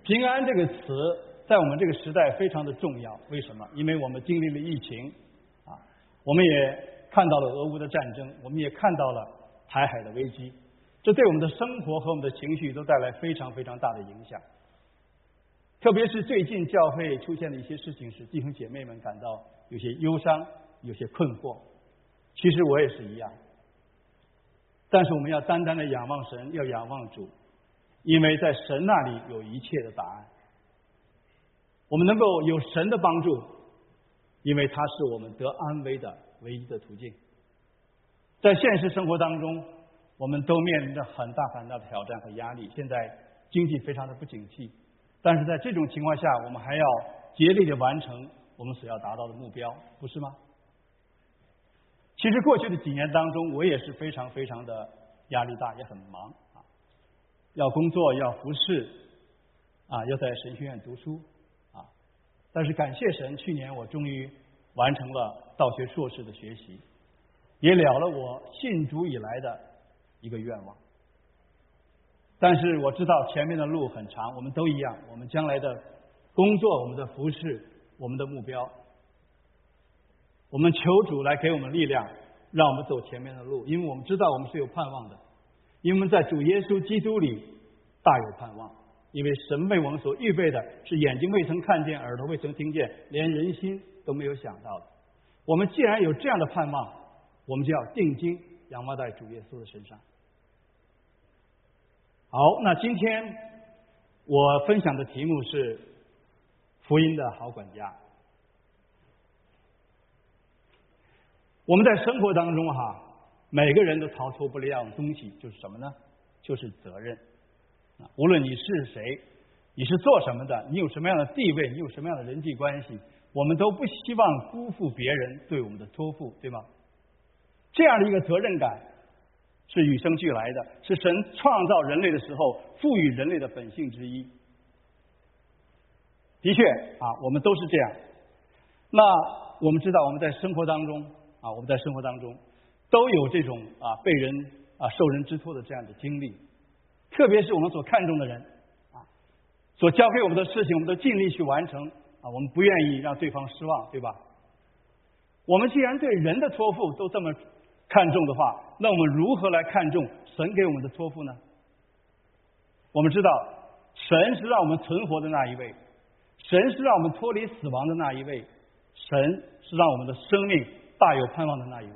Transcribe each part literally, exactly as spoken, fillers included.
平安这个词在我们这个时代非常的重要，为什么？因为我们经历了疫情啊，我们也看到了俄乌的战争，我们也看到了台海的危机，这对我们的生活和我们的情绪都带来非常非常大的影响。特别是最近教会出现的一些事情，使弟兄姐妹们感到有些忧伤，有些困惑。其实我也是一样，但是我们要单单的仰望神，要仰望主，因为在神那里有一切的答案。我们能够有神的帮助，因为他是我们得安危的唯一的途径。在现实生活当中，我们都面临着很大很大的挑战和压力，现在经济非常的不景气，但是在这种情况下，我们还要竭力的完成我们所要达到的目标，不是吗？其实过去的几年当中，我也是非常非常的压力大，也很忙啊，要工作，要服侍啊，要在神学院读书啊。但是感谢神，去年我终于完成了道学硕士的学习，也了了我信主以来的一个愿望。但是我知道前面的路很长，我们都一样，我们将来的工作，我们的服侍，我们的目标，我们求主来给我们力量，让我们走前面的路，因为我们知道我们是有盼望的，因为我们在主耶稣基督里大有盼望，因为神为我们所预备的是眼睛未曾看见，耳朵未曾听见，连人心都没有想到的。我们既然有这样的盼望，我们就要定睛仰望在主耶稣的身上。好，那今天我分享的题目是福音的好管家。我们在生活当中哈，每个人都逃脱不了一样东西，就是什么呢？就是责任。无论你是谁，你是做什么的，你有什么样的地位，你有什么样的人际关系，我们都不希望辜负别人对我们的托付，对吗？这样的一个责任感是与生俱来的，是神创造人类的时候赋予人类的本性之一。的确啊，我们都是这样。那我们知道我们在生活当中啊，我们在生活当中都有这种啊被人啊受人之托的这样的经历，特别是我们所看重的人啊，所交给我们的事情，我们都尽力去完成啊，我们不愿意让对方失望，对吧？我们既然对人的托付都这么看重的话，那我们如何来看重神给我们的托付呢？我们知道神是让我们存活的那一位，神是让我们脱离死亡的那一位，神是让我们的生命大有盼望的那一位。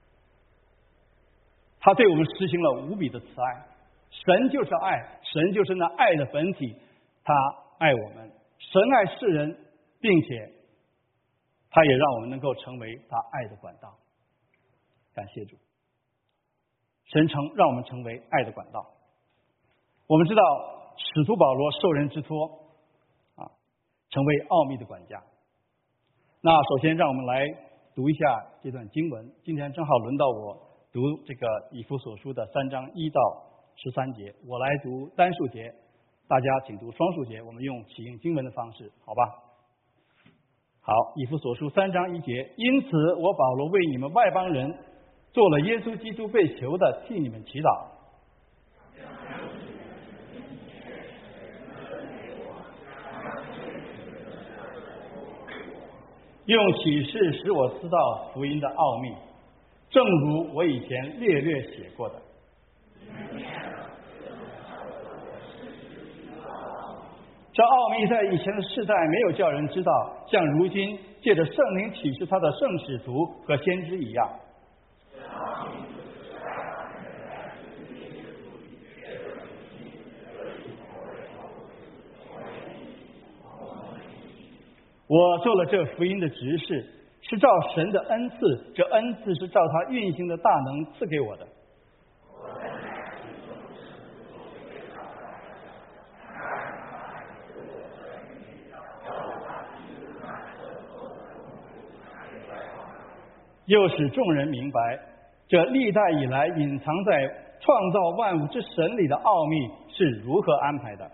他对我们实行了无比的慈爱，神就是爱，神就是那爱的本体，他爱我们，神爱世人，并且他也让我们能够成为他爱的管道。感谢主，神成让我们成为爱的管道。我们知道使徒保罗受人之托啊，成为奥秘的管家。那首先让我们来读一下这段经文，今天正好轮到我读这个以弗所书的三章一到十三节，我来读单数节，大家请读双数节，我们用起应经文的方式，好吧？好，以弗所书三章一节，因此我保罗为你们外邦人做了耶稣基督被囚的，替你们祈祷。用启示使我知道福音的奥秘，正如我以前略略写过的。这奥秘在以前的世代没有叫人知道，像如今借着圣灵启示他的圣使徒和先知一样。我做了这福音的执事，是照神的恩赐，这恩赐是照他运行的大能赐给我的。又使众人明白，这历代以来隐藏在创造万物之神里的奥秘是如何安排的。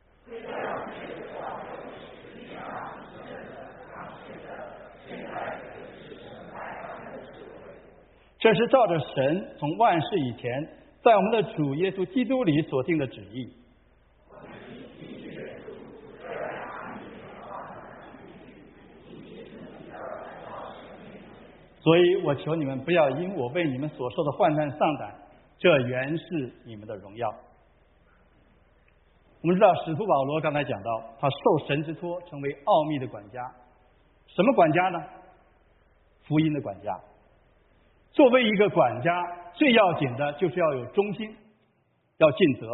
这是照着神从万世以前在我们的主耶稣基督里所定的旨意。 所以我求你们不要因我为你们所受的患难丧胆，这原是你们的荣耀。我们知道使徒保罗刚才讲到，他受神之托，成为奥秘的管家。什么管家呢？福音的管家。作为一个管家，最要紧的就是要有忠心，要尽责。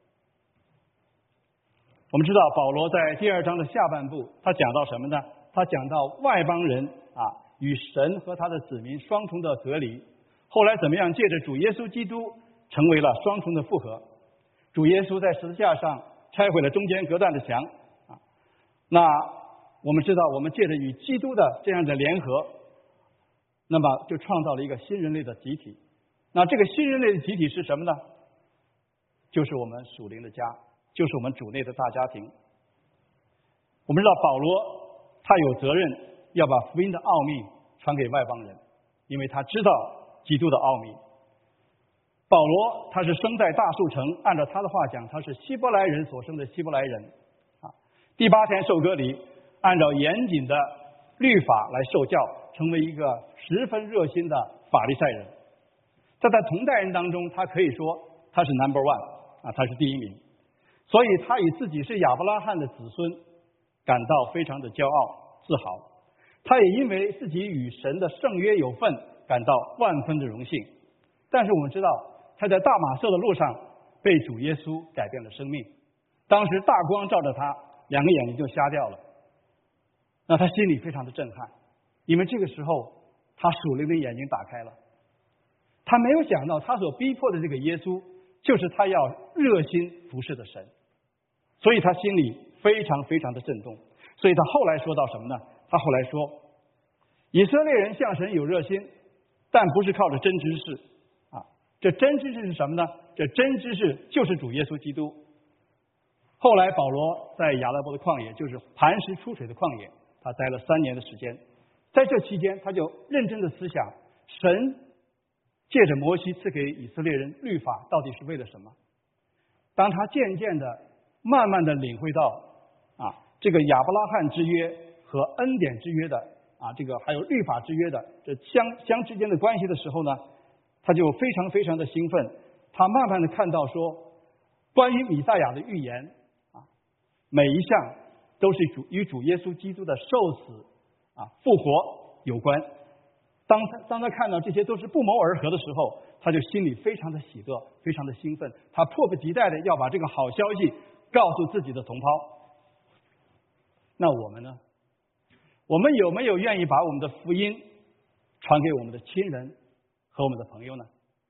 我们知道保罗在第二章的下半部，他讲到什么呢？他讲到外邦人啊与神和他的子民双重的隔离，后来怎么样借着主耶稣基督成为了双重的复合。主耶稣在十字架上拆毁了中间隔断的墙啊，那我们知道，我们借着与基督的这样的联合，那么就创造了一个新人类的集体。那这个新人类的集体是什么呢？就是我们属灵的家，就是我们主内的大家庭。我们知道保罗他有责任要把福音的奥秘传给外邦人，因为他知道基督的奥秘。保罗他是生在大树城，按照他的话讲，他是希伯来人所生的希伯来人啊。第八天受割礼，按照严谨的律法来受教，成为一个十分热心的法利赛人。在他同代人当中，他可以说他是 number one 啊，他是第一名。所以他以自己是亚伯拉罕的子孙感到非常的骄傲自豪。他也因为自己与神的圣约有份，感到万分的荣幸。但是我们知道，他在大马色的路上被主耶稣改变了生命。当时大光照着他，两个眼睛就瞎掉了。那他心里非常的震撼，因为这个时候他属灵的眼睛打开了。他没有想到他所逼迫的这个耶稣就是他要热心服侍的神，所以他心里非常非常的震动。所以他后来说到什么呢？他后来说，以色列人向神有热心，但不是靠着真知识啊。这真知识是什么呢？这真知识就是主耶稣基督。后来保罗在亚拉伯的旷野，就是磐石出水的旷野，他待了三年的时间。在这期间，他就认真的思想，神借着摩西赐给以色列人律法到底是为了什么。当他渐渐的慢慢的领会到啊这个亚伯拉罕之约和恩典之约的啊这个还有律法之约的这相相之间的关系的时候呢，他就非常非常的兴奋。他慢慢的看到说，关于弥赛亚的预言啊，每一项都是主与主耶稣基督的受死啊复活有关。当他当他看到这些都是不谋而合的时候，他就心里非常的喜乐，非常的兴奋。他迫不及待的要把这个好消息告诉自己的同胞。那我们呢？我们有没有愿意把我们的福音传给我们的亲人和我们的朋友呢？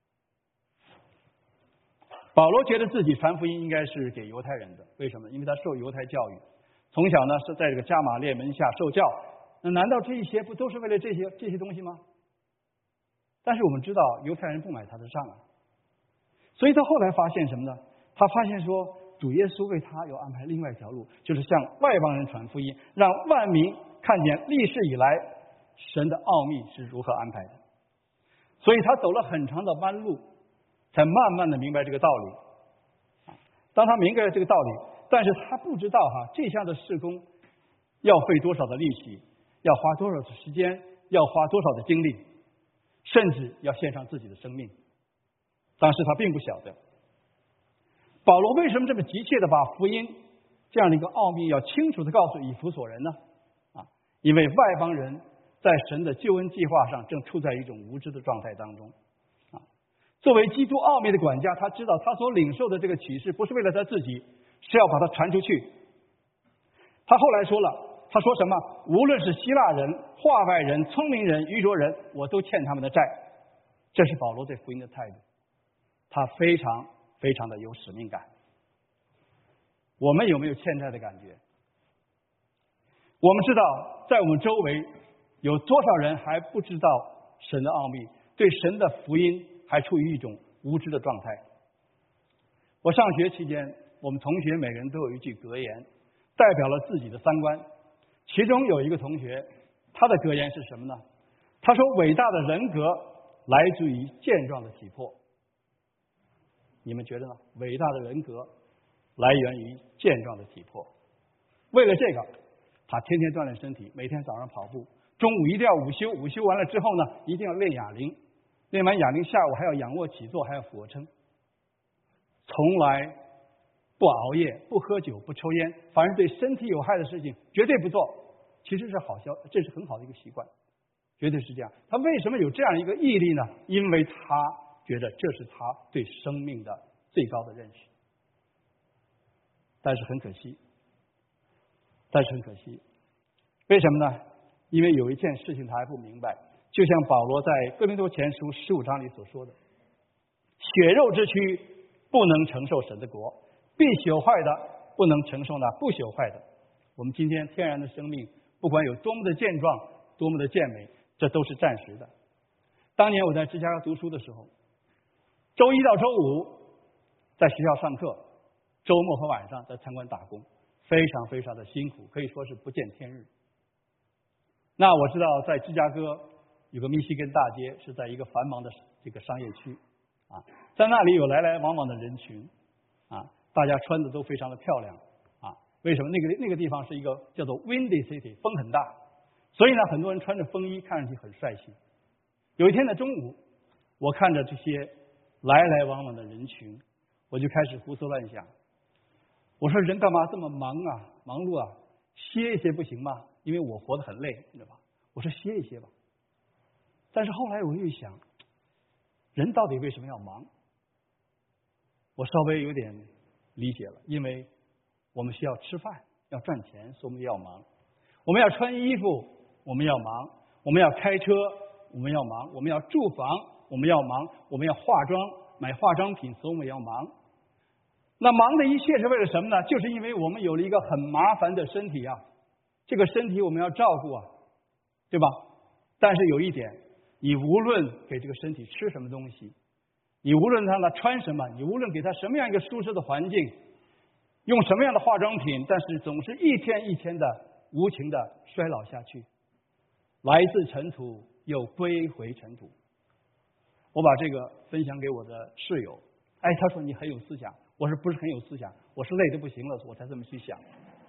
保罗觉得自己传福音应该是给犹太人的，为什么？因为他受犹太教育，从小呢是在这个加玛列门下受教。那难道这一些不都是为了这些这些东西吗？但是我们知道犹太人不买他的账啊，所以他后来发现什么呢？他发现说，主耶稣为他有安排另外一条路，就是向外邦人传福音，让万民看见历世以来神的奥秘是如何安排的。所以他走了很长的弯路，才慢慢的明白这个道理。当他明白了这个道理，但是他不知道哈这项的事工要费多少的力气，要花多少的时间，要花多少的精力，甚至要献上自己的生命。当时他并不晓得，保罗为什么这么急切的把福音这样的一个奥秘要清楚的告诉以弗所人呢？啊，因为外邦人在神的救恩计划上正处在一种无知的状态当中。啊，作为基督奥秘的管家，他知道他所领受的这个启示不是为了他自己，是要把它传出去。他后来说了。他说什么？无论是希腊人、化外人、聪明人、愚拙人，我都欠他们的债。这是保罗对福音的态度，他非常非常的有使命感。我们有没有欠债的感觉？我们知道，在我们周围有多少人还不知道神的奥秘，对神的福音还处于一种无知的状态。我上学期间，我们同学每个人都有一句格言，代表了自己的三观。其中有一个同学，他的格言是什么呢？他说，伟大的人格来自于健壮的体魄。你们觉得呢？伟大的人格来源于健壮的体魄。为了这个，他天天锻炼身体，每天早上跑步， 中午一定要午休，午休完了之后呢，一定要练哑铃，练完哑铃下午还要仰卧起坐，还要俯卧撑，从来不熬夜，不喝酒，不抽烟，凡是对身体有害的事情绝对不做。其实是好消，这是很好的一个习惯，绝对是这样。他为什么有这样一个毅力呢？因为他觉得这是他对生命的最高的认识。但是很可惜，但是很可惜，为什么呢？因为有一件事情他还不明白，就像保罗在哥林多前书十五章里所说的，血肉之躯不能承受神的国，必朽坏的不能承受那不朽坏的。我们今天天然的生命不管有多么的健壮，多么的健美，这都是暂时的。当年我在芝加哥读书的时候，周一到周五在学校上课，周末和晚上在餐馆打工，非常非常的辛苦，可以说是不见天日。那我知道在芝加哥有个密西根大街，是在一个繁忙的这个商业区啊，在那里有来来往往的人群啊，大家穿的都非常的漂亮啊。为什么？那个那个地方是一个叫做 Windy City， 风很大，所以呢，很多人穿着风衣，看上去很帅气。有一天的中午，我看着这些来来往往的人群，我就开始胡思乱想。我说人干嘛这么忙啊，忙碌啊，歇一歇不行吗？因为我活得很累，你知道吧？我说歇一歇吧。但是后来我又一想，人到底为什么要忙？我稍微有点理解了，因为我们需要吃饭，要赚钱，所以我们要忙。我们要穿衣服，我们要忙；我们要开车，我们要忙；我们要住房，我们要忙；我们要化妆，买化妆品，所以我们要忙。那忙的一切是为了什么呢？就是因为我们有了一个很麻烦的身体啊，这个身体我们要照顾啊，对吧？但是有一点，你无论给这个身体吃什么东西，你无论让它穿什么，你无论给它什么样一个舒适的环境，用什么样的化妆品，但是总是一天一天的无情的衰老下去，来自尘土又归回尘土。我把这个分享给我的室友，哎，他说你很有思想。我说不是很有思想，我是累得不行了，我才这么去想。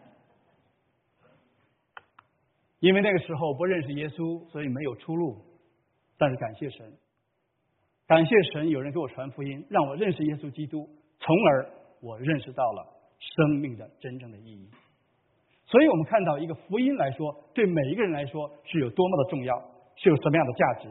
因为那个时候不认识耶稣，所以没有出路。但是感谢神，感谢神，有人给我传福音，让我认识耶稣基督，从而我认识到了生命的真正的意义。所以我们看到一个福音来说，对每一个人来说是有多么的重要，是有什么样的价值。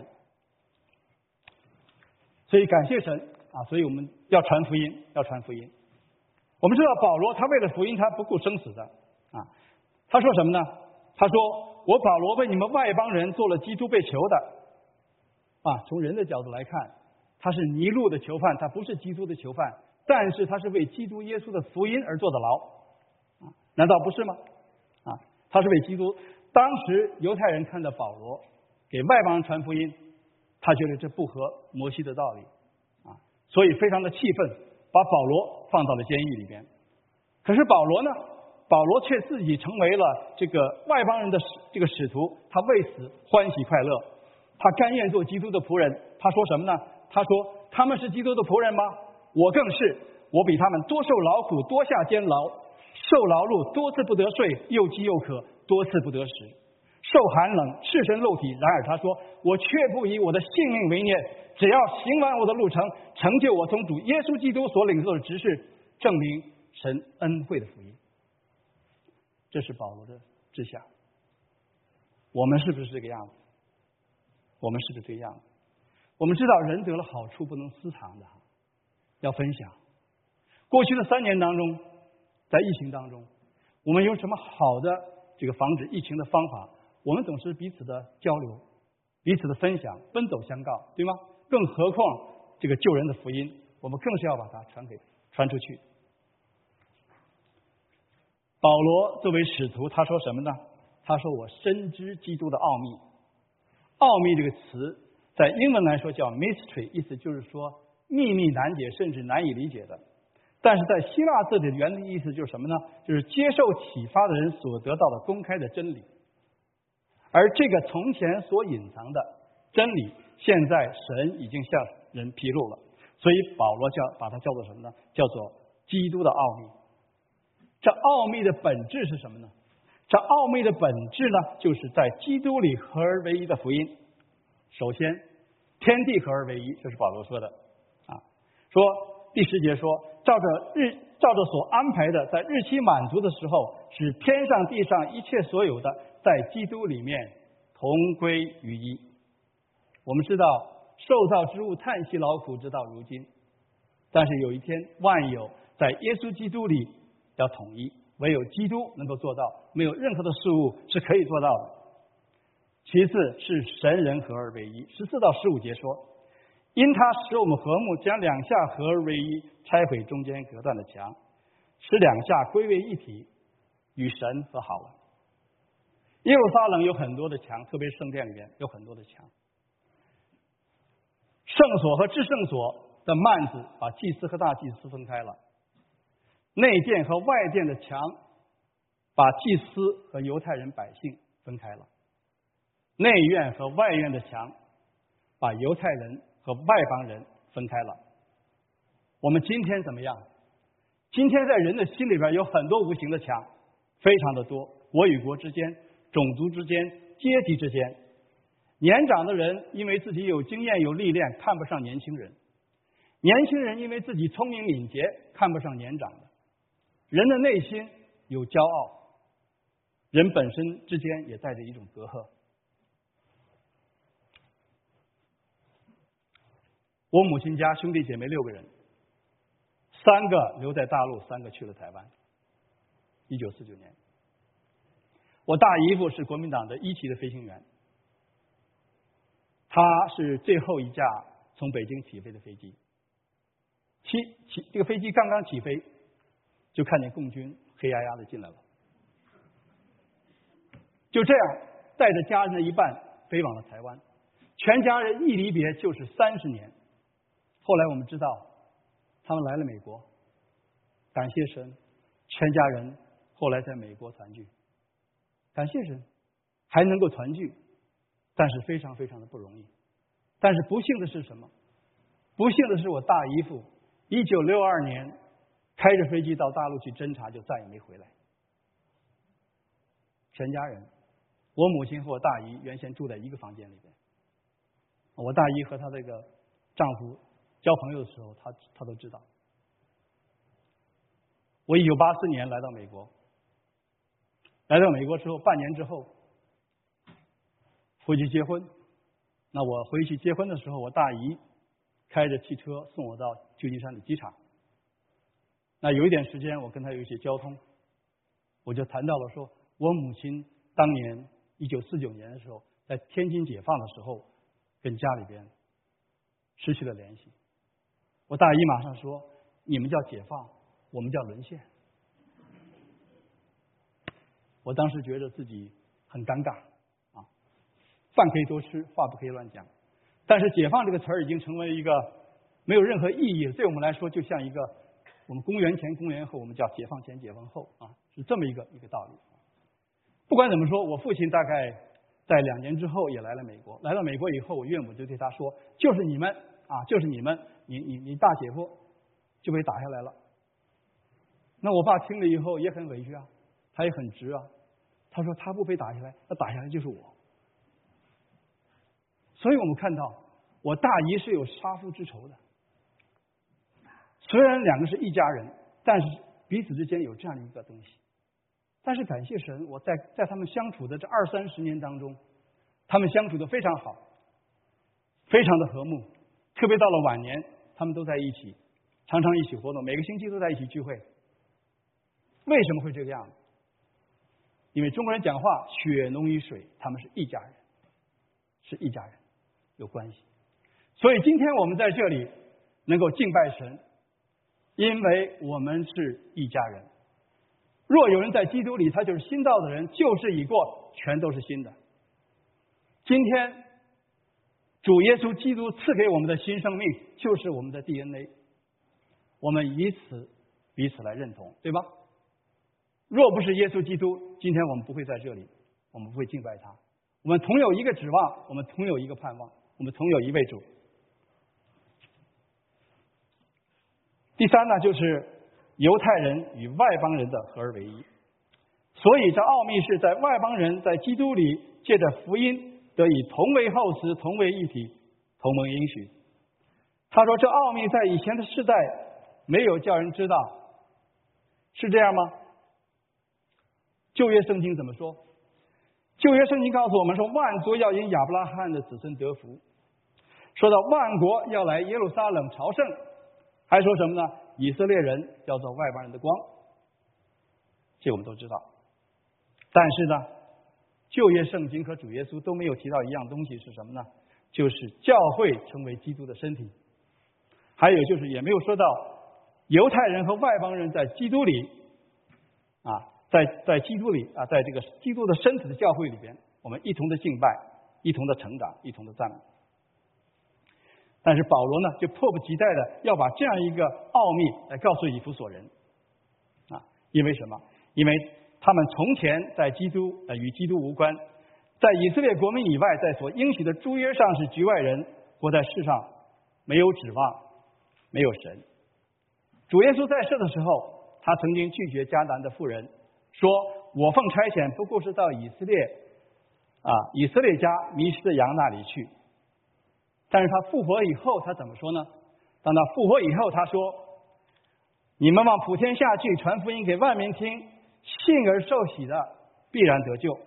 所以感谢神啊！所以我们要传福音，要传福音。我们知道保罗他为了福音，他不顾生死的啊。他说什么呢？他说：“我保罗为你们外邦人做了基督被囚的。”啊，从人的角度来看，他是尼禄的囚犯，他不是基督的囚犯，但是他是为基督耶稣的福音而坐的牢啊，难道不是吗？啊，他是为基督。当时犹太人看到保罗给外邦人传福音，他觉得这不合摩西的道理。所以非常的气愤，把保罗放到了监狱里边。可是保罗呢，保罗却自己成为了这个外邦人的这个使徒，他为此欢喜快乐，他甘愿做基督的仆人。他说什么呢？他说他们是基督的仆人吗？我更是，我比他们多受劳苦，多下监牢，受劳碌，多次不得睡，又饥又渴，多次不得食，受寒冷，赤身露体。然而他说，我却不以我的性命为念，只要行完我的路程，成就我从主耶稣基督所领受的职事，证明神恩惠的福音。这是保罗的志向。我们是不是这个样子？我们是不是这个样子？我们知道人得了好处不能私藏的，要分享。过去的三年当中，在疫情当中，我们有什么好的这个防止疫情的方法？我们总是彼此的交流，彼此的分享，奔走相告，对吗？更何况这个救人的福音，我们更是要把它传给传出去。保罗作为使徒，他说什么呢？他说我深知基督的奥秘。奥秘这个词在英文来说叫 mystery， 意思就是说秘密难解，甚至难以理解的。但是在希腊字的原的意思就是什么呢？就是接受启发的人所得到的公开的真理。而这个从前所隐藏的真理，现在神已经向人披露了。所以保罗叫把它叫做什么呢？叫做基督的奥秘。这奥秘的本质是什么呢？ 这奥秘的本质呢，就是在基督里合而为一的福音。首先，天地合而为一，这是保罗说的啊。说第十节说，照着日照着所安排的，在日期满足的时候，使天上地上一切所有的，在基督里面同归于一。我们知道，受造之物叹息劳苦，直到如今。但是有一天，万有在耶稣基督里要统一，唯有基督能够做到，没有任何的事物是可以做到的。其次是神人合而为一，十四到十五节说，因他使我们和睦，将两下合而为一，拆毁中间隔断的墙，使两下归为一体，与神和好了。耶路撒冷有很多的墙，特别是圣殿里面有很多的墙。圣所和至圣所的幔子把祭司和大祭司分开了，内殿和外殿的墙把祭司和犹太人百姓分开了，内院和外院的墙把犹太人和外邦人分开了。我们今天怎么样？今天在人的心里边有很多无形的墙，非常的多，国与国之间，种族之间，阶级之间。年长的人因为自己有经验有历练，看不上年轻人；年轻人因为自己聪明敏捷，看不上年长的。人的内心有骄傲，人本身之间也带着一种隔阂。我母亲家兄弟姐妹六个人，三个留在大陆，三个去了台湾。一九四九年，我大姨夫是国民党的一期的飞行员，他是最后一架从北京起飞的飞机。起起这个飞机刚刚起飞，就看见共军黑压压的进来了，就这样带着家人的一半飞往了台湾，全家人一离别就是三十年。后来我们知道，他们来了美国，感谢神，全家人后来在美国团聚，感谢神，还能够团聚，但是非常非常的不容易。但是不幸的是什么？不幸的是我大姨夫一九六二年开着飞机到大陆去侦察，就再也没回来。全家人，我母亲和我大姨原先住在一个房间里边，我大姨和她这个丈夫交朋友的时候，她她都知道。我一九八四年来到美国，来到美国之后，半年之后回去结婚。那我回去结婚的时候，我大姨开着汽车送我到旧金山的机场。那有一点时间，我跟她有一些交通，我就谈到了说，我母亲当年一九四九年的时候，在天津解放的时候，跟家里边失去了联系。我大姨马上说：“你们叫解放，我们叫沦陷。”我当时觉得自己很尴尬啊，饭可以多吃，话不可以乱讲。但是解放这个词儿已经成为一个没有任何意义了，对我们来说就像一个我们公元前公元后，我们叫解放前解放后啊，是这么一个一个道理。不管怎么说，我父亲大概在两年之后也来了美国。来到美国以后，我岳母就对他说：“就是你们啊，就是你们，你你你大姐夫就被打下来了。”那我爸听了以后也很委屈啊，他也很直啊。他说：“他不被打下来，那打下来就是我。”所以我们看到，我大姨是有杀父之仇的。虽然两个是一家人，但是彼此之间有这样的一个东西。但是感谢神，我在在他们相处的这二三十年当中，他们相处的非常好，非常的和睦。特别到了晚年，他们都在一起，常常一起活动，每个星期都在一起聚会。为什么会这个样子？因为中国人讲话血浓于水，他们是一家人，是一家人，有关系。所以今天我们在这里能够敬拜神，因为我们是一家人。若有人在基督里，他就是新造的人，旧事已过，全都是新的。今天主耶稣基督赐给我们的新生命，就是我们的 D N A， 我们以此彼此来认同，对吧？若不是耶稣基督，今天我们不会在这里，我们不会敬拜他。我们同有一个指望，我们同有一个盼望，我们同有一位主。第三呢，就是犹太人与外邦人的合而为一。 所以这奥秘是在外邦人在基督里借着福音得以同为后嗣，同为一体，同蒙应许。他说这奥秘在以前的世代没有叫人知道，是这样吗？旧约圣经怎么说？旧约圣经告诉我们说，万族要因亚伯拉罕的子孙得福，说到万国要来耶路撒冷朝圣，还说什么呢？以色列人要做外邦人的光，这我们都知道。但是呢，旧约圣经和主耶稣都没有提到一样东西，是什么呢？就是教会成为基督的身体。还有就是也没有说到犹太人和外邦人在基督里啊，在在基督里啊，在这个基督的身体的教会里边，我们一同的敬拜，一同的成长，一同的赞美。但是保罗呢，就迫不及待的要把这样一个奥秘来告诉以弗所人啊，因为什么？因为他们从前在基督呃与基督无关，在以色列国民以外，在所应许的诸约上是局外人，活在世上没有指望，没有神。主耶稣在世的时候，他曾经拒绝迦南的妇人，说我奉差遣不过是到以色列啊以色列家迷失的羊那里去。但是他复活以后，他怎么说呢？当他复活以后，他说你们往普天下去，传福音给万民听，信而受洗的必然得救。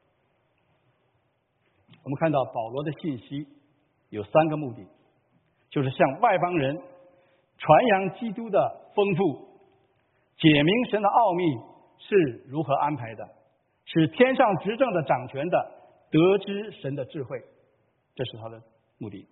我们看到保罗的信息有三个目的，就是向外邦人传扬基督的丰富，解明神的奥秘是如何安排的，使天上执政的掌权的得知神的智慧，这是他的目的。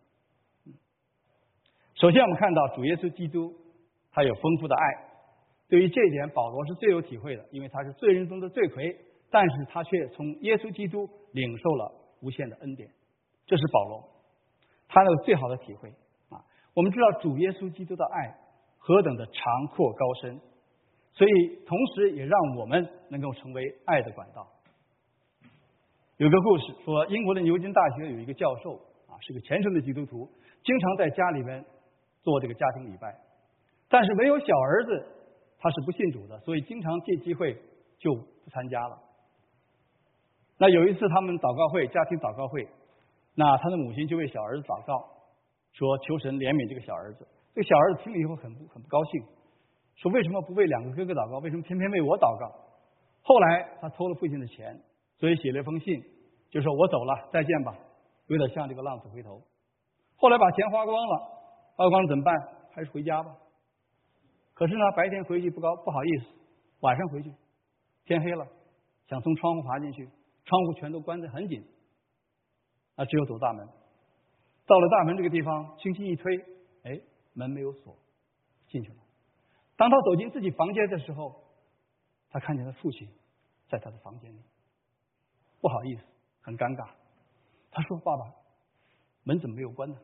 首先我们看到主耶稣基督他有丰富的爱，对于这一点保罗是最有体会的，因为他是罪人中的罪魁，但是他却从耶稣基督领受了无限的恩典，这是保罗他有最好的体会啊。我们知道主耶稣基督的爱何等的长阔高深，所以同时也让我们能够成为爱的管道。有个故事说，英国的牛津大学有一个教授啊，是个虔诚的基督徒，经常在家里边做这个家庭礼拜，但是没有小儿子，他是不信主的，所以经常借机会就不参加了。那有一次他们祷告会，家庭祷告会，那他的母亲就为小儿子祷告，说求神怜悯这个小儿子。这个小儿子听了以后很不很不高兴，说为什么不为两个哥哥祷告，为什么偏偏为我祷告？后来他偷了父亲的钱，所以写了一封信，就说我走了，再见吧，有点像这个浪子回头。后来把钱花光了，花光了怎么办？还是回家吧。可是呢，白天回去不高不好意思，晚上回去，天黑了，想从窗户爬进去，窗户全都关得很紧，啊，只有走大门。到了大门这个地方，轻轻一推，哎，门没有锁，进去了。当他走进自己房间的时候，他看见他父亲在他的房间里，不好意思，很尴尬。他说：“爸爸，门怎么没有关呢？”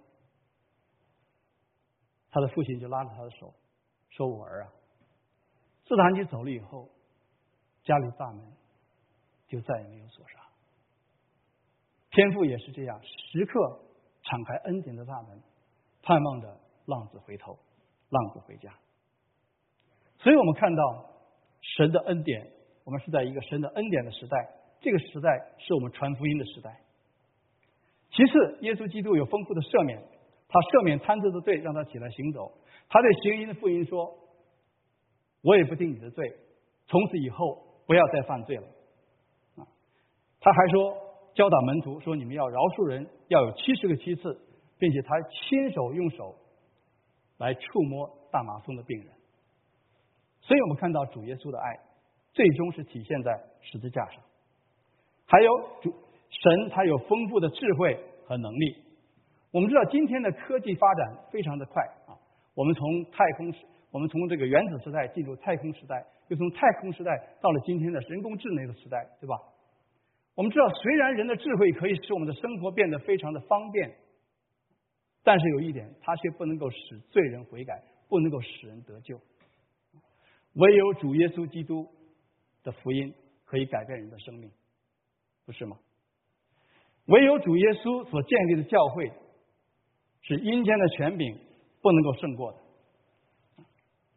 他的父亲就拉着他的手，说：“我儿啊，自打你走了以后，家里大门就再也没有锁上。天父也是这样，时刻敞开恩典的大门，盼望着浪子回头，浪子回家。”所以我们看到神的恩典，我们是在一个神的恩典的时代，这个时代是我们传福音的时代。其次，耶稣基督有丰富的赦免，他赦免贪罪的罪，让他起来行走。他对行淫的妇人说：“我也不定你的罪，从此以后不要再犯罪了。”啊，他还说教导门徒说：“你们要饶恕人，要有七十个七次，并且他亲手用手来触摸大麻风的病人。”所以我们看到主耶稣的爱最终是体现在十字架上。还有主神他有丰富的智慧和能力。我们知道今天的科技发展非常的快啊，我们从太空我们从这个原子时代进入太空时代，又从太空时代到了今天的人工智能的时代，对吧？我们知道虽然人的智慧可以使我们的生活变得非常的方便，但是有一点，它却不能够使罪人悔改，不能够使人得救。唯有主耶稣基督的福音可以改变人的生命，不是吗？唯有主耶稣所建立的教会是阴间的权柄不能够胜过的。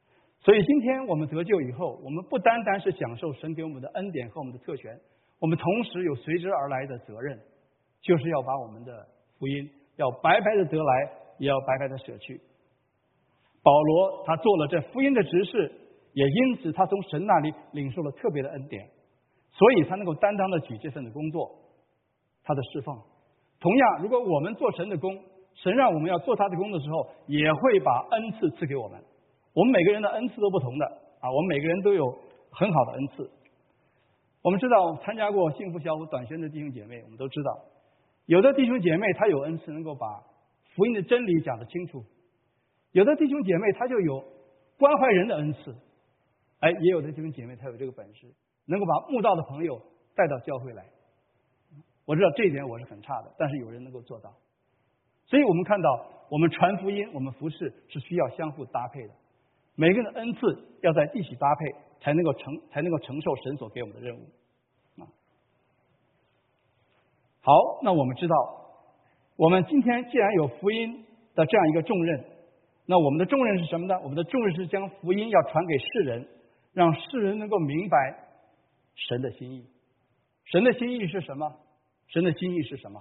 所以今天我们得救以后，我们不单单是享受神给我们的恩典和我们的特权，我们同时有随之而来的责任，就是要把我们的福音要白白的得来，也要白白的舍去。保罗他做了这福音的执事，也因此他从神那里领受了特别的恩典，所以他能够担当得起这份的工作，他的侍奉。同样，如果我们做神的工，神让我们要做他的工的时候，也会把恩赐赐给我们。我们每个人的恩赐都不同的啊，我们每个人都有很好的恩赐。我们知道参加过幸福小组短宣的弟兄姐妹，我们都知道，有的弟兄姐妹他有恩赐能够把福音的真理讲得清楚，有的弟兄姐妹他就有关怀人的恩赐，哎，也有的弟兄姐妹他有这个本事，能够把慕道的朋友带到教会来。我知道这一点我是很差的，但是有人能够做到。所以我们看到，我们传福音，我们服事是需要相互搭配的。每个人的恩赐要在一起搭配，才能够承才能够承受神所给我们的任务。啊，好，那我们知道，我们今天既然有福音的这样一个重任，那我们的重任是什么呢？我们的重任是将福音要传给世人，让世人能够明白神的心意。神的心意是什么？神的心意是什么？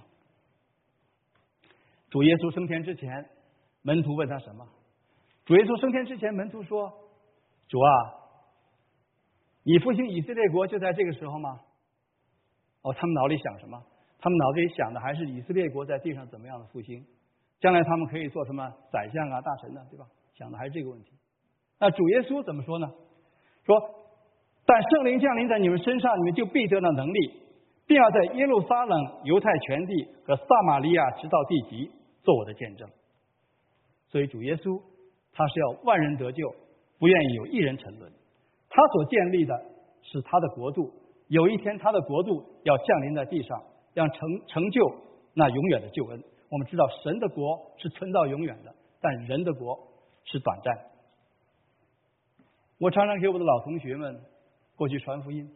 主耶稣升天之前，门徒问他什么？主耶稣升天之前，门徒说：“主啊，你复兴以色列国就在这个时候吗？”哦，他们脑里想什么？他们脑子里想的还是以色列国在地上怎么样的复兴，将来他们可以做什么宰相啊、大臣呢，对吧？想的还是这个问题。那主耶稣怎么说呢？说：“但圣灵降临在你们身上，你们就必得了能力，并要在耶路撒冷、犹太全地和撒玛利亚直到地极做我的见证。”所以主耶稣他是要万人得救，不愿意有一人沉沦。他所建立的是他的国度，有一天他的国度要降临在地上，让成成就那永远的救恩。我们知道神的国是存到永远的，但人的国是短暂。我常常给我的老同学们过去传福音，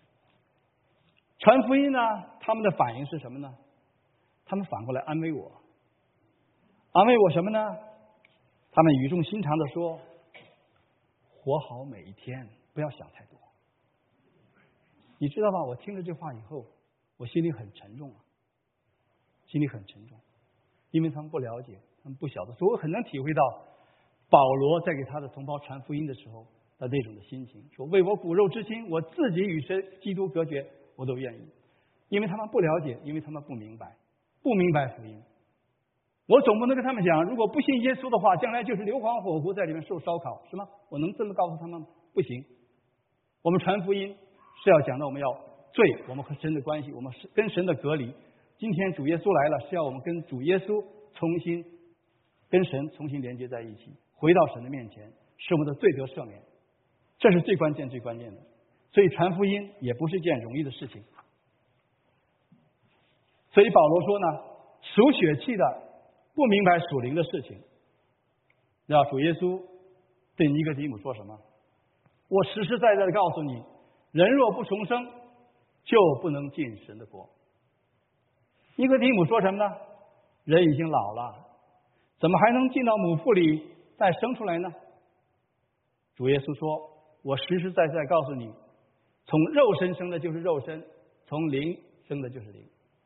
传福音呢，他们的反应是什么呢？他们反过来安慰我，安慰我什么呢？他们语重心长地说：“活好每一天，不要想太多。”你知道吗？我听了这话以后，我心里很沉重啊，心里很沉重，因为他们不了解，他们不晓得，所以我很能体会到保罗在给他的同胞传福音的时候的那种的心情，说：“为我骨肉之亲，我自己与神基督隔绝，我都愿意。”因为他们不了解，因为他们不明白，不明白福音。我总不能跟他们讲，如果不信耶稣的话，将来就是硫磺火湖在里面受烧烤，是吗？我能这么告诉他们？不行。我们传福音是要讲到我们要罪，我们和神的关系，我们是跟神的隔离。今天主耶稣来了，是要我们跟主耶稣重新跟神重新连接在一起，回到神的面前，使我们的罪得赦免。这是最关键、最关键的。所以传福音也不是一件容易的事情。所以保罗说呢，属血气的不明白属灵的事情。让主耶稣对尼哥底母说什么？我实实在在的告诉你，人若不重生，就不能进神的国。尼哥底母说什么呢？人已经老了，怎么还能进到母腹里再生出来呢？主耶稣说，我实实在在告诉你，从肉身生的就是肉身，从灵生的就是灵。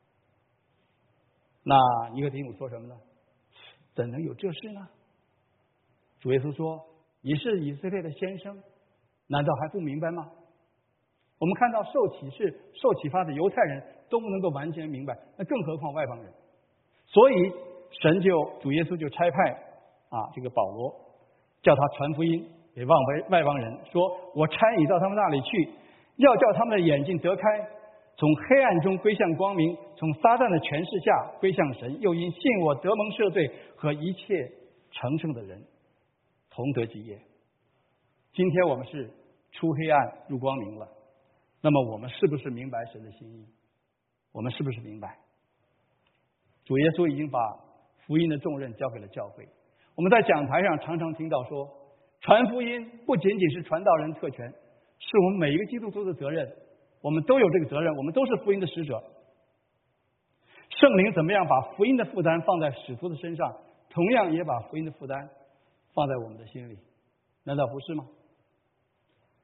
那尼哥底母说什么呢？怎能有这事呢？主耶稣说，你是以色列的先生，难道还不明白吗？我们看到受启示、受启发的犹太人都不能够完全明白，那更何况外邦人。所以神就主耶稣就差派啊这个保罗，叫他传福音给外外邦人，说我差你到他们那里去，要叫他们的眼睛得开，从黑暗中归向光明，从撒旦的权势下归向神，又因信我得蒙赦罪，和一切成圣的人同得基业。今天我们是出黑暗入光明了，那么我们是不是明白神的心意？我们是不是明白？主耶稣已经把福音的重任交给了教会。我们在讲台上常常听到说，传福音不仅仅是传道人特权，是我们每一个基督徒的责任。我们都有这个责任，我们都是福音的使者。圣灵怎么样把福音的负担放在使徒的身上，同样也把福音的负担放在我们的心里，难道不是吗？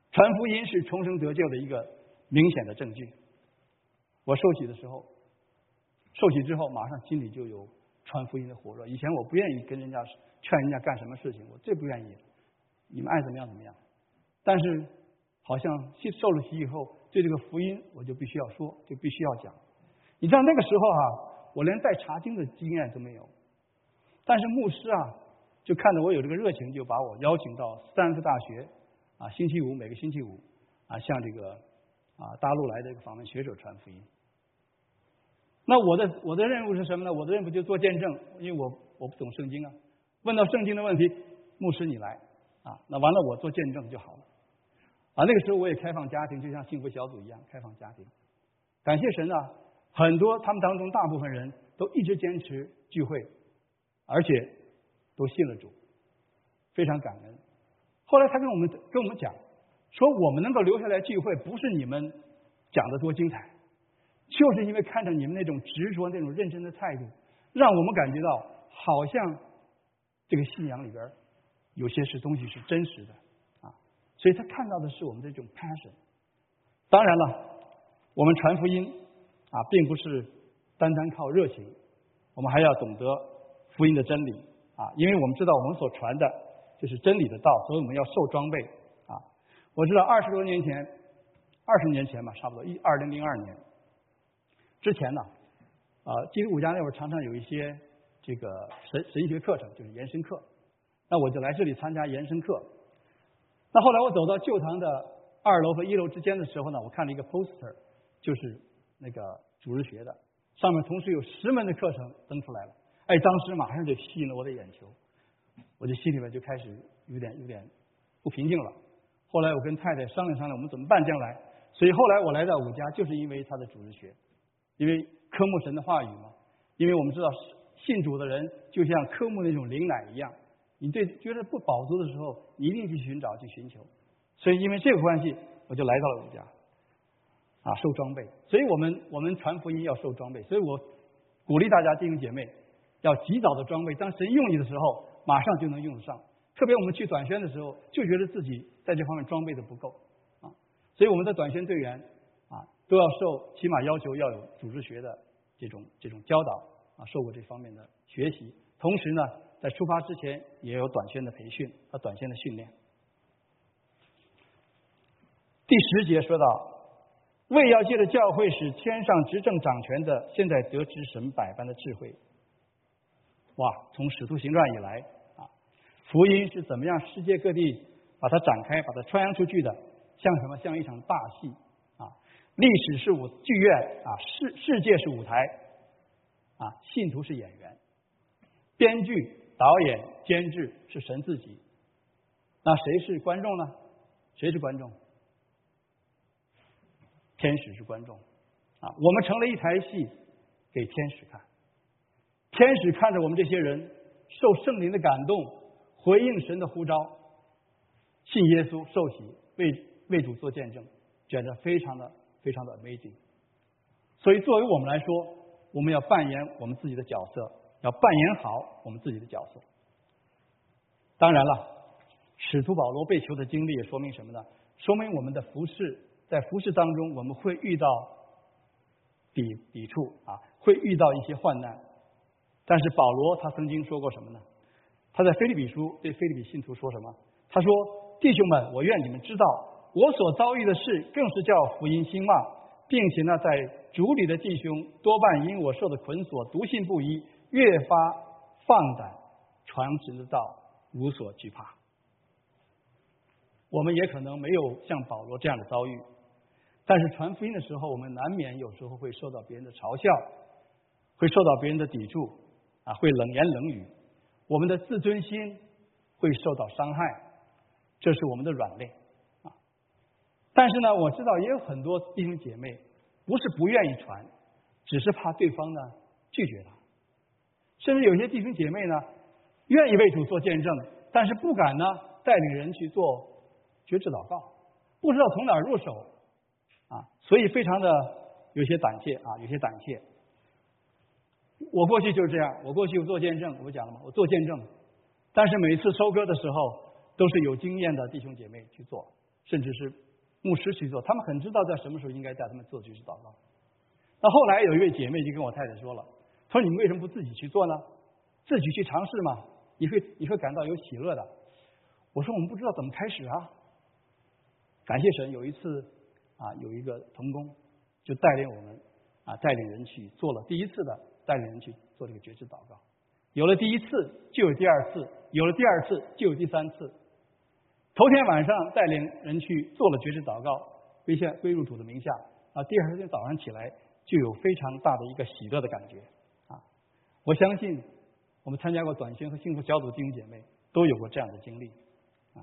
传福音是重生得救的一个明显的证据。我受洗的时候，受洗之后马上心里就有传福音的火热。以前我不愿意跟人家劝人家干什么事情，我最不愿意了，你们爱怎么样怎么样。但是好像受了洗以后，对这个福音我就必须要说，就必须要讲。你知道那个时候啊，我连带查经的经验都没有，但是牧师啊就看着我有这个热情，就把我邀请到斯坦福大学啊，星期五每个星期五啊，向这个啊大陆来的一个访问学者传福音。那我的我的任务是什么呢？我的任务就做见证，因为我我不懂圣经啊。问到圣经的问题，牧师你来啊，那完了我做见证就好了啊。那个时候我也开放家庭，就像幸福小组一样开放家庭。感谢神啊，很多他们当中大部分人都一直坚持聚会，而且都信了主，非常感恩。后来他跟我们跟我们讲说，我们能够留下来聚会，不是你们讲的多精彩，就是因为看着你们那种执着、那种认真的态度，让我们感觉到好像这个信仰里边有些是东西是真实的啊。所以他看到的是我们这种 passion。当然了，我们传福音啊，并不是单单靠热情，我们还要懂得福音的真理啊，因为我们知道我们所传的就是真理的道，所以我们要受装备啊。我知道二十多年前，二十年前吧，差不多一二零零二年之前呢，啊，基督五家那会儿常常有一些这个神神学课程，就是延伸课，那我就来这里参加延伸课。那后来我走到旧堂的二楼和一楼之间的时候呢，我看了一个 poster， 就是那个主日学的，上面同时有十门的课程登出来了。哎，当时马上就吸引了我的眼球，我就心里面就开始有点有点不平静了。后来我跟太太商量商量，我们怎么办将来。所以后来我来到五家，就是因为他的主日学，因为科目神的话语嘛。因为我们知道信主的人就像科目那种灵奶一样，你对觉得不饱足的时候，你一定去寻找去寻求。所以因为这个关系，我就来到了五家啊，受装备。所以我们我们传福音要受装备，所以我鼓励大家弟兄姐妹要及早的装备，当神用你的时候，马上就能用得上。特别我们去短宣的时候，就觉得自己在这方面装备的不够啊，所以我们的短宣队员啊，都要受起码要求要有组织学的这种这种教导啊，受过这方面的学习。同时呢，在出发之前也有短宣的培训和短宣的训练。第十节说到，为要借着教会使天上执政掌权的，现在得知神百般的智慧。哇，从使徒行传以来啊，福音是怎么样世界各地把它展开，把它传扬出去的，像什么？像一场大戏啊！历史是舞剧院啊，世世界是舞台啊，信徒是演员，编剧、导演、监制是神自己。那谁是观众呢？谁是观众？天使是观众啊！我们成了一台戏给天使看。天使看着我们这些人受圣灵的感动，回应神的呼召，信耶稣、受洗、为为主做见证，觉得非常的非常的 amazing。所以作为我们来说，我们要扮演我们自己的角色，要扮演好我们自己的角色。当然了，使徒保罗被囚的经历也说明什么呢？说明我们的服事，在服事当中我们会遇到抵抵触啊，会遇到一些患难。但是保罗他曾经说过什么呢？他在腓立比书对腓立比信徒说什么？他说：弟兄们，我愿你们知道，我所遭遇的事更是叫福音兴旺，并且呢，在主里的弟兄多半因我受的捆锁，笃信不疑，越发放胆传神的道，无所惧怕。我们也可能没有像保罗这样的遭遇，但是传福音的时候，我们难免有时候会受到别人的嘲笑，会受到别人的抵触啊，会冷言冷语，我们的自尊心会受到伤害，这是我们的软肋啊。但是呢，我知道也有很多弟兄姐妹不是不愿意传，只是怕对方呢拒绝他，甚至有些弟兄姐妹呢愿意为主做见证，但是不敢呢带领人去做决志祷告，不知道从哪儿入手啊，所以非常的有些胆怯啊，有些胆怯。我过去就是这样，我过去做见证，我讲了吗？我做见证，但是每次收割的时候，都是有经验的弟兄姐妹去做， 甚至是牧师去做，他们很知道在什么时候应该带他们做决志祷告。那后来有一位姐妹就跟我太太说了，她说你们为什么不自己去做呢？自己去尝试嘛，你会你会感到有喜乐的。我说我们不知道怎么开始啊。感谢神，有一次啊，有一个同工就带领我们啊，带领人去做了第一次的带领人去做这个决志祷告。有了第一次，就有第二次；有了第二次，就有第三次。头天晚上带领人去做了决志祷告，归向归入主的名下啊，第二天早上起来就有非常大的一个喜乐的感觉啊！我相信我们参加过短宣和幸福小组的弟兄姐妹都有过这样的经历啊。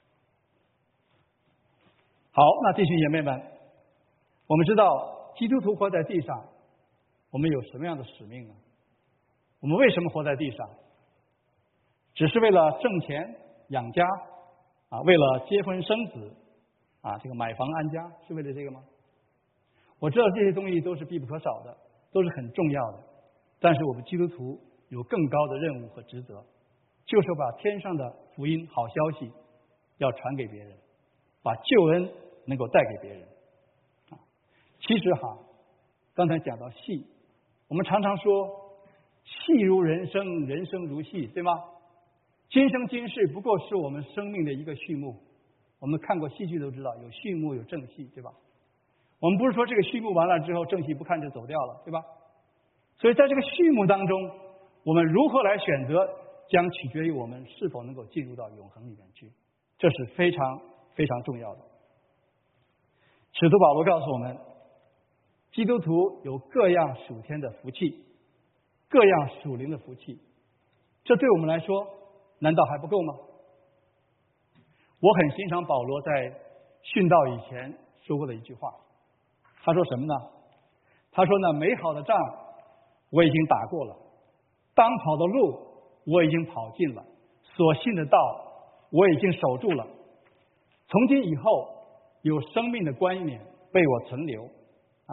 好，那弟兄姐妹们，我们知道基督徒活在地上，我们有什么样的使命呢？我们为什么活在地上？只是为了挣钱养家啊，为了结婚生子啊，这个买房安家，是为了这个吗？我知道这些东西都是必不可少的，都是很重要的。但是我们基督徒有更高的任务和职责，就是把天上的福音好消息要传给别人，把救恩能够带给别人啊。其实哈，刚才讲到戏，我们常常说戏如人生，人生如戏，对吗？今生今世不过是我们生命的一个序幕。我们看过戏剧都知道，有序幕有正戏，对吧？我们不是说这个序幕完了之后正戏不看就走掉了，对吧？所以在这个序幕当中，我们如何来选择，将取决于我们是否能够进入到永恒里面去，这是非常非常重要的。使徒保罗告诉我们，基督徒有各样属天的福气，各样属灵的福气，这对我们来说难道还不够吗？我很欣赏保罗在殉道以前说过的一句话，他说什么呢？他说呢，美好的仗我已经打过了，当跑的路我已经跑尽了，所信的道我已经守住了，从今以后有生命的冠冕为我存留啊。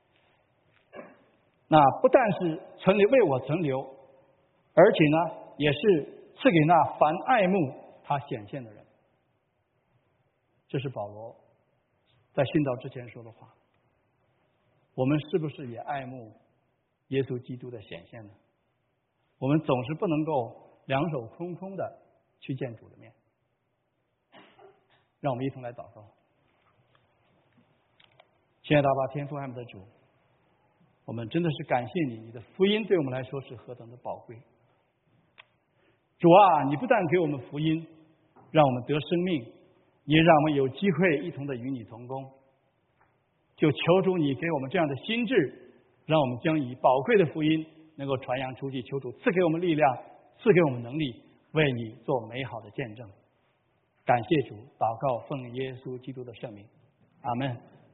那不但是存留为我存留，而且呢也是赐给那凡爱慕他显现的人。这是保罗在殉道之前说的话。我们是不是也爱慕耶稣基督的显现呢？我们总是不能够两手空空的去见主的面。让我们一同来祷告。亲爱的阿爸天父爱慕的主，我们真的是感谢你，你的福音对我们来说是何等的宝贵。主啊，你不但给我们福音，让我们得生命，也让我们有机会一同的与你同工。就求主你给我们这样的心智，让我们将以宝贵的福音能够传扬出去。求主赐给我们力量，赐给我们能力，为你做美好的见证。感谢主，祷告奉耶稣基督的圣名，阿们。